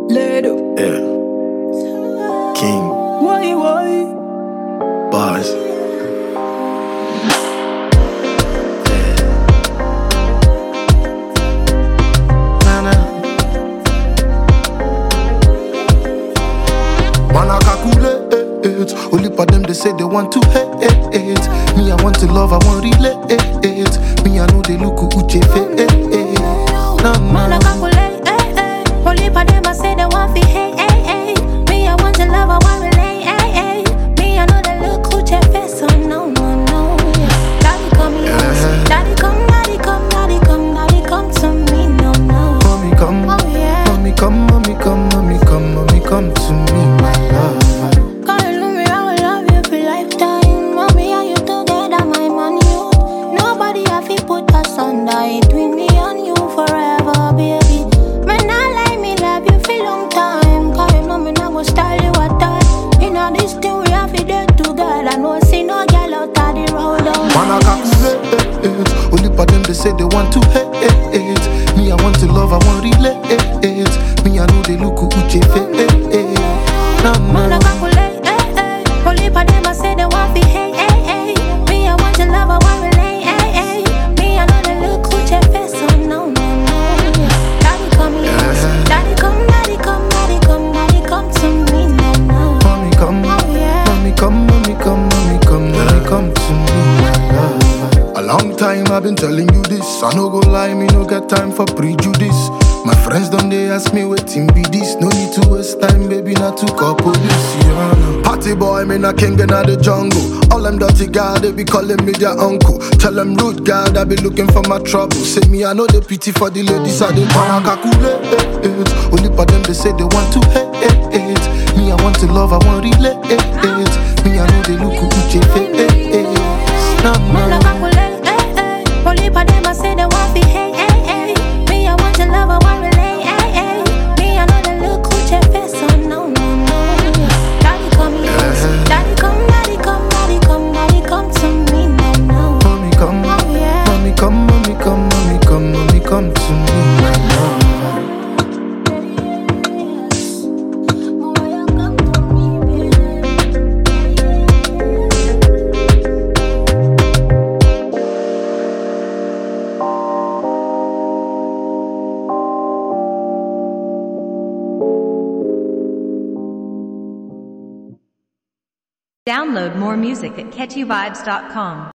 Ledo. Yeah. King. Why? Bars. Man, I calculate. Only for them they say they want to hate. Me, I want to love, I want relate. Me, I know they look uche face. Man, I calculate, Only for them I say they want fi hate, Me, I want to love, I want relate, Me, I know they look who check face, so no. Daddy come here, daddy come, daddy come, daddy come, daddy come to me, no. Mommy come, Oh yeah. mommy come, mommy come, mommy come, mommy come to me, my love. God, you love me, I will love you for lifetime. Mommy, are you together, my man, you? Nobody have to put us under between me and you forever, baby. Man, I like me, love you for long time. Cause you know me, not go style you at that. You know this thing we have to do together. No see no girl out of the road. Man, I calculate. Only for them they say they want to hate. Me, I want to love, I want relate. Me, I know they look uche face. Man, I calculate, Only for them I say they want fi hate, Me, I want to love, I want relate, Me, I know they look who check face, so no. Daddy come here, daddy come, daddy come, daddy come, daddy come to me, no. Mommy come, Oh yeah. mommy come, mommy come, mommy come, mommy come to me, my love. A long time I've been telling you this. I no go lie, me no get time for prejudice. My friends don't they ask me waiting be this. No need to waste time, baby, not to call police. Yeah. Party boy, me not king in the jungle. All them dirty guys, they be calling me their uncle. Tell them rude guy, that be looking for my trouble. Say me, I know the pity for the ladies, I they wanna calculate. Only for them they say they want to hate. Me, I want to love, I want relate. Me, I know they look uche face. Man, I calculate, Only for them I say they want fi hate, Me, I want to love, I want relate, Me, I know they look who check face, so no. Daddy come here, daddy come, daddy come, daddy come, daddy come to me, no. Mommy come, Oh yeah. mommy come, mommy come, mommy come, mommy come to me, my love. Download more music at catchyvibes.com.